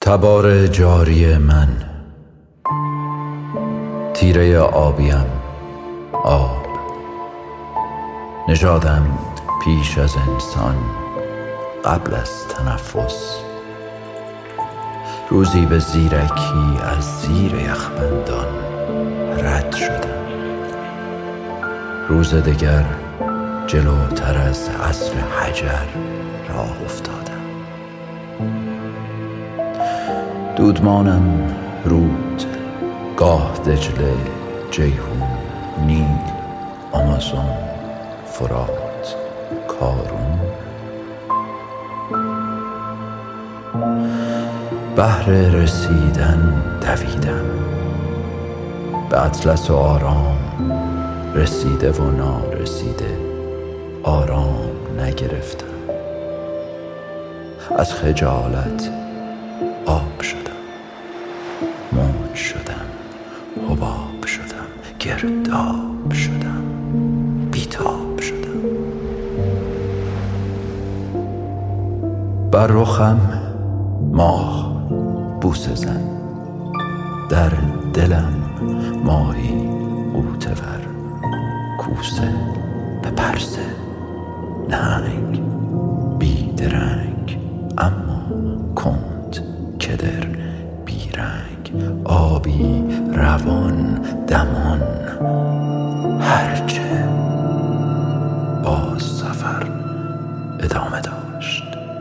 تبار جاری من، تیره آبیم، آب نژادم پیش از انسان، قبل از تنفس. روزی به زیرکی از زیر یخبندان رد شدم، روز دگر جلوتر از عصر حجر راه افتادم. دودمانم رود، گاه دجله، جیهون، نیل، آمازون، فرات، کارون. بهر رسیدن دویدم، به اطلس و آرام رسیده و نارسیده آرام نگرفتم. از خجالت آب شدم، موج شدم، حباب شدم، گرداب شدم، بیتاب شدم. بر رخم ماه بوسه زن، در دلم ماهی غوطه ور، کوسه به پرسه، نهنگ بیدرنگ اما کند، کدر بیرنگ، آبی روان دمان. هرچه باز سفر ادامه داشت.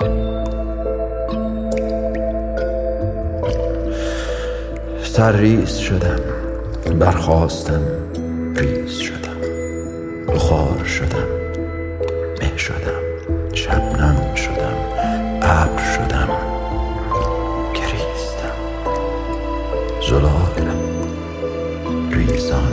سرریز شدم، برخاستم، ریز شدم، بخار شدم، مه شدم، شبنم شدم، ابر شدم، گریستم، زلال ریزان.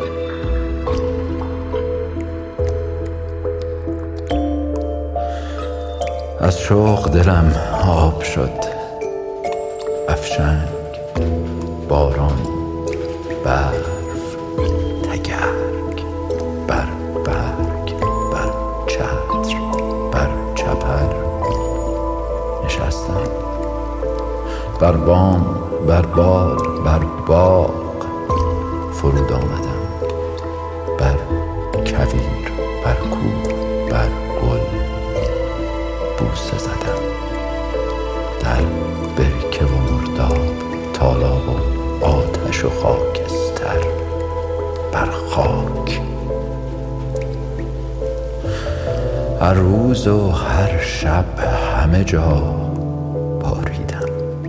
از شوق دلم آب شد، افشنگ، باران، برف، تگرگ، بر برگ، بر چتر، بر چپر نشستم. بر بام، بر بار، بر باغ فرود آمدم. بر کویر، بر کوه، بر گل بوسه زدم. در برکه و مرداب، تالاب و آتش و خاکستر، بر خاک. هر روز و هر شب همه جا باریدم.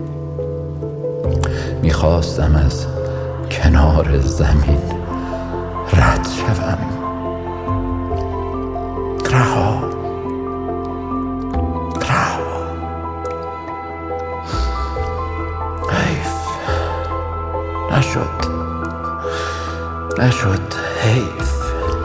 میخواستم از کنار زمین رد شوم. رها، رها. حیف نشد، حیف.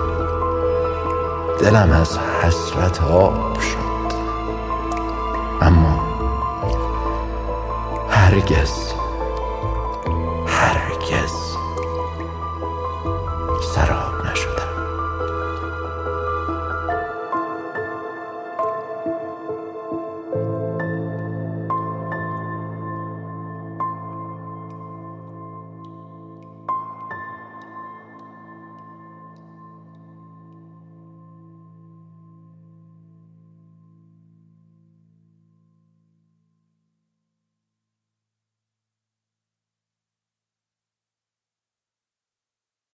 دلم از حسرت آب شد، اما هرگز